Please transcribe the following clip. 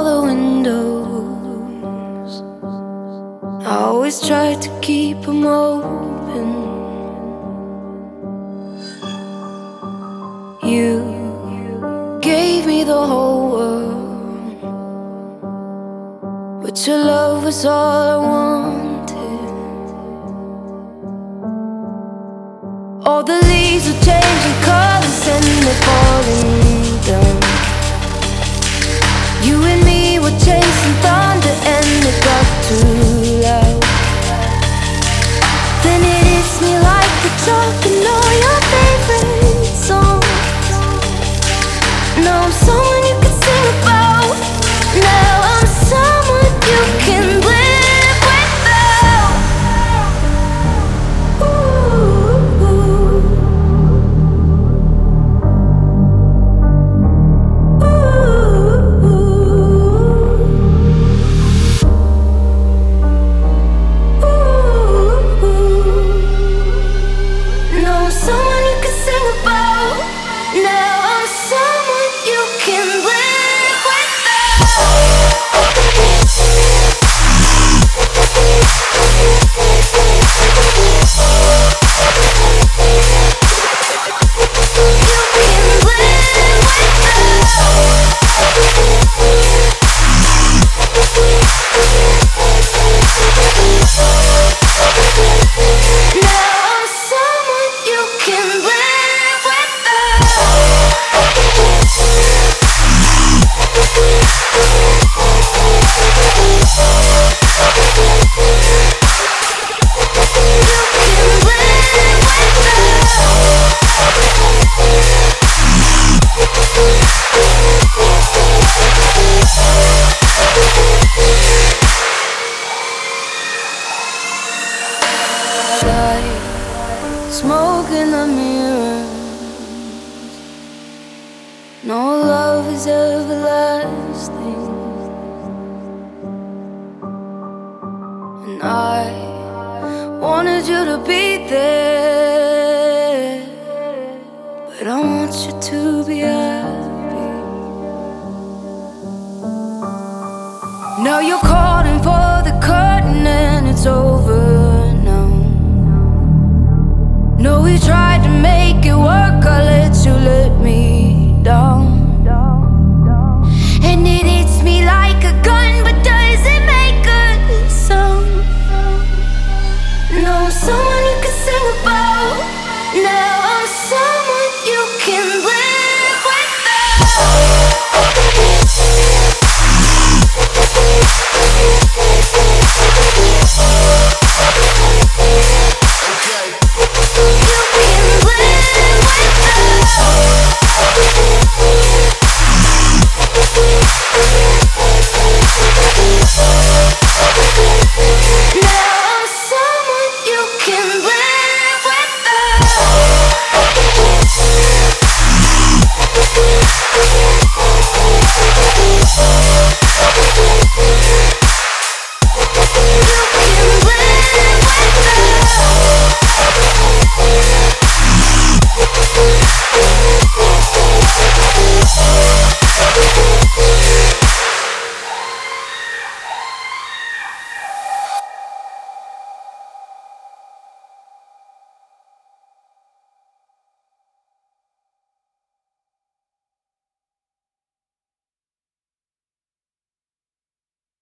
all the windows. I always try to keep them open. You gave me the whole world, but your love was all I wanted. All the leaves are changing colors and they're falling down. You and me were chasing thunder and it got too loud. Then it hits me like the chalk and all your favorite songs. Now I'm someone you can sing about. Now I'm someone you can live without. Now I'm someone you can sing about. Now I'm someone you can live without. Smoke in the mirror. No love is everlasting, and I wanted you to be there, but I want you to be happy. Now you're calling for the curtain and it's over. No, we tried to make it work, I let you let me down.